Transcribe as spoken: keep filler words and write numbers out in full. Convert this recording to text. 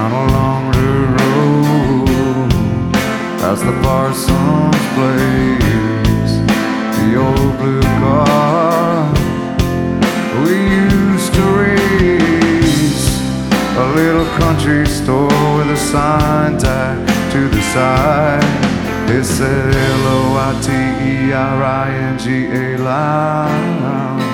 down along the road, past the Parsons place, the old blue car we used to race, a little country store with a sign tacked to the side. It said L O I T E R I N G A Lounge.